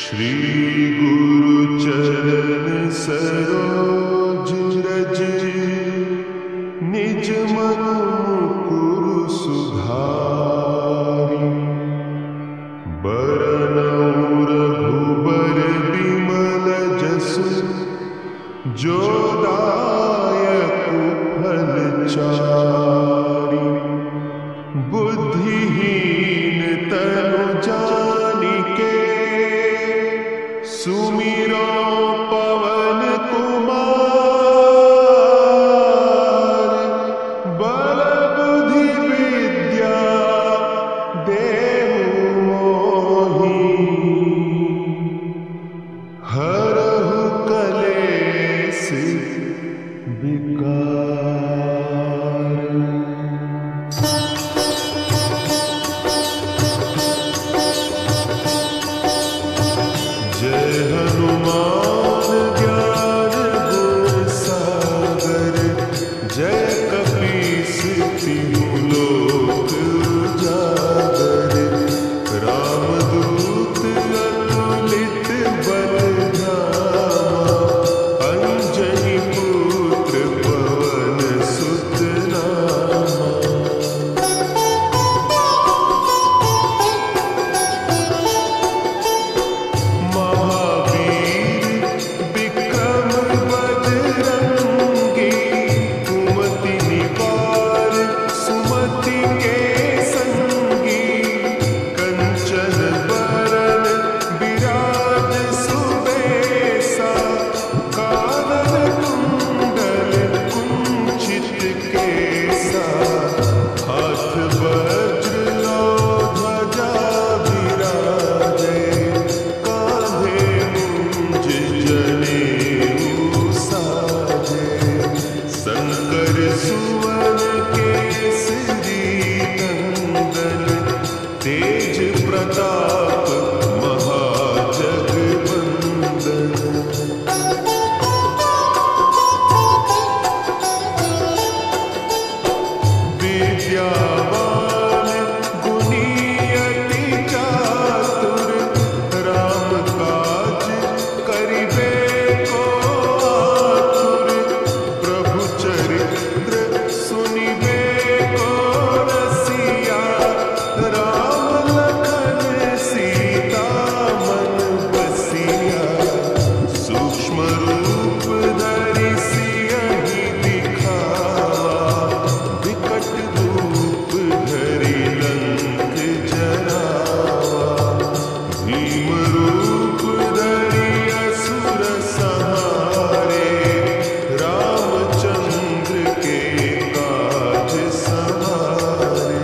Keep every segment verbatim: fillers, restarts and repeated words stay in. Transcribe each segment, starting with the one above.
श्री गुरु चरण सरोज रज निज मन मुकुर सुधारि बरनउँ रघुबर बिमल जसु जो दायक फल चारि बुद्धिहीन तनु जानिके सुमिरो पवन कुमार बल बुद्धि विद्या देहु मोहि हरहु कलेस विकार। जय हनुमान ज्ञान गुण सागर जय कपीस तिहु लोक उजागर रामदूत अतुलित बल धामा अंजनी पुत्र पवन सुत नामा। तेज प्रताप महाजगवंदन विद्यावान गुणी अति चातुर राम काज करिबे को आतुर प्रभु चरित्र सुनिबे को रसिया राम लखन सीता मन बसिया सूक्ष्म रूप धरि सियहि दिखावा विकट रूप धरि लंक जरावा भीम रूप धरि असुर संहारे रामचंद्र के काज सवारे।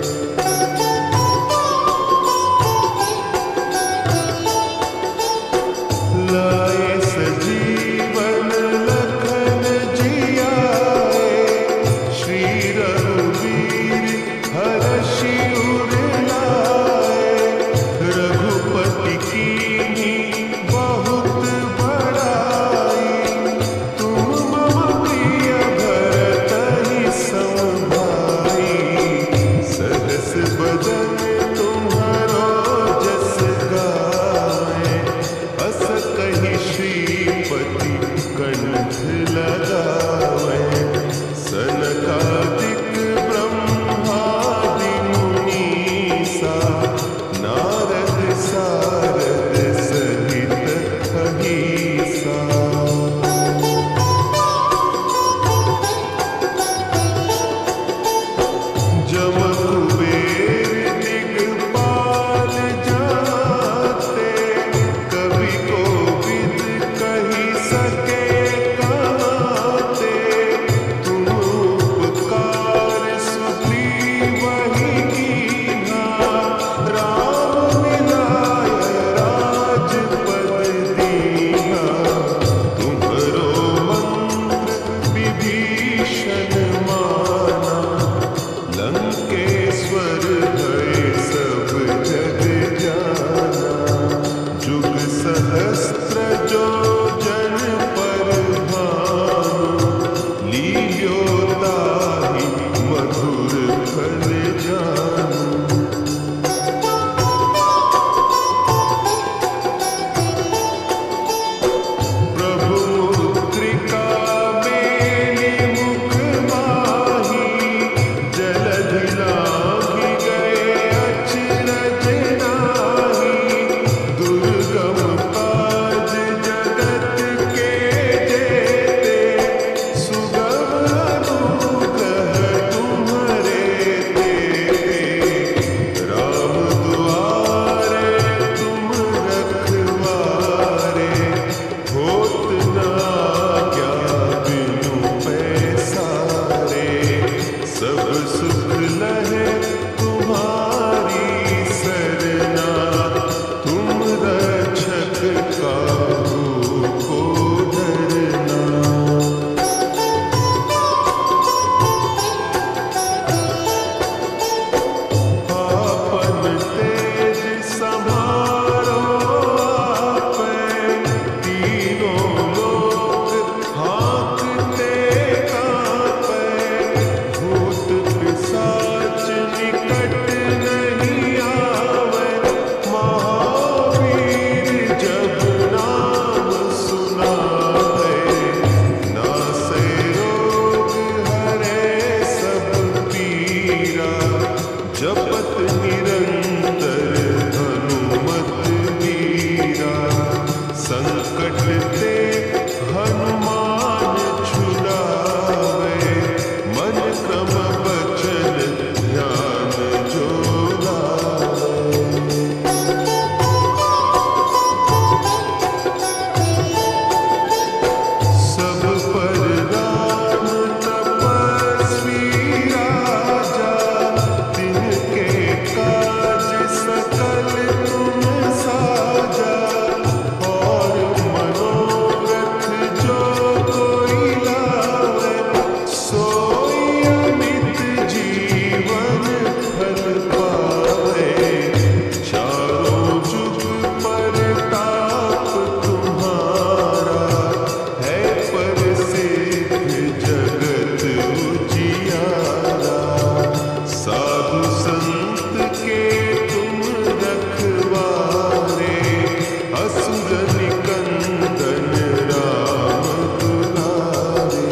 लाए सजीवन लखन जियाए श्री रघुवीर हरषि उर लाए रघुपति कीन्ही बहुत बड़ाई तुम मम प्रिय भरतहि सम भाई सहस बदन तुम्हारो जस गाए अस कहि श्रीपति कंठ लगावे सनकादिक ब्रह्मादि मुनीसा नारद सारद सहित अहिसा। जम कुबेर दिगपाल जाते कवि कोविद कहि सके कहाते तुम उपकार सुग्रीवहि कीन्हा राम मिलाय राजपद दीन्हा तुम्हरो मंत्र विभीषण माना लंकेश्वर भय सब जग जाना जुग सहस्त्र जो जन पर भानु लील्यो ताहि मधुर फल जानू। तुम्हारी सरना, तुम रक्षक काहू को डरना। आपन तेज समारो आपे, तीनों लोक हाँकते कांपे। भूत पिशाच निकट नहीं आवे, महावीर जब नाम सुनावे। नासे रोग हरे सब पीरा, जपत निरंतर हनुमत वीरा। संकट ते हनुमान छुड़ावे, मन क्रम वचन ध्यान जो लावे। सब पर राम तपस्वी राजा, तिनके काज सकल तुम साजा। और मनोरथ जो कोई लावे, सोई अमित जीवन फल पावे। चारों जुग परताप तुम्हारा, है प्रसिद्ध जगत उजियारा। साधु संत के तुम रखवारे, असुर निकंदन राम दुलारे।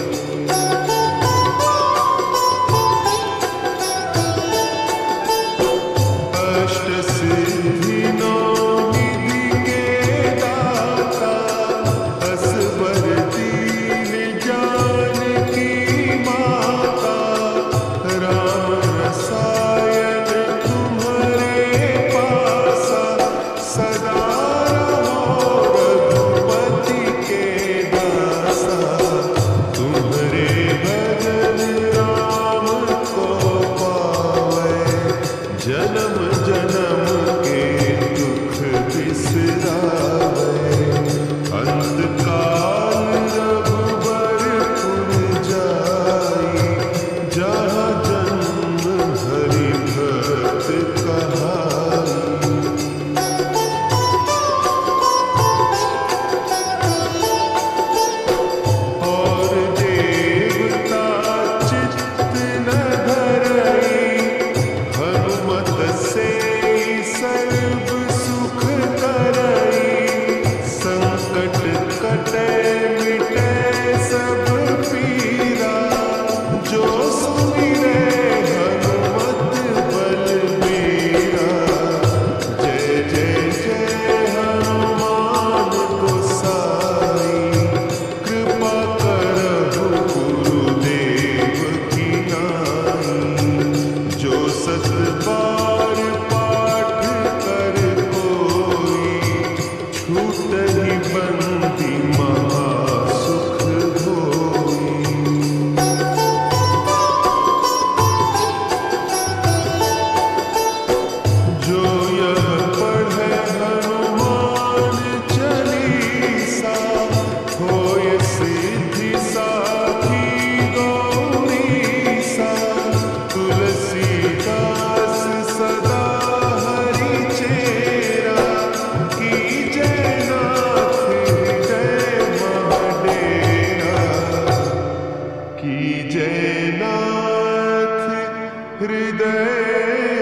अष्ट सिद्धि नौ निधि के दाता, असवर दीन जानकी माता। राम रसायन तुम्हारे पासा, सदा रहो रघुपति के दासा। तुम्हारे भजन राम को पावे, जन्म जन्म के दुख बिसरावे। अंतकाल रघुबरपुर जाई, जहाँ जन्म हरि भक्त कहाई। और देवता चित्त न धरई, हनुमत से सर्व सुख करई। संकट कटे मिटे सब पीरा, जो सुमिरे हनुमत बलबीरा। जय जय जय हनुमान गोसाई, कृपा करहु गुरुदेव की नाई। जो सत बार पाठ कर कोई, छूटहि बंदी महासुख होई। जो यह पढ़े हनुमान चालीसा, होय सिद्धि साखी गौरीसा। तुलसीदास सदा हरि चेरा, कीजय नाथ हृदय महडेरा। कीजय नाथ हृदय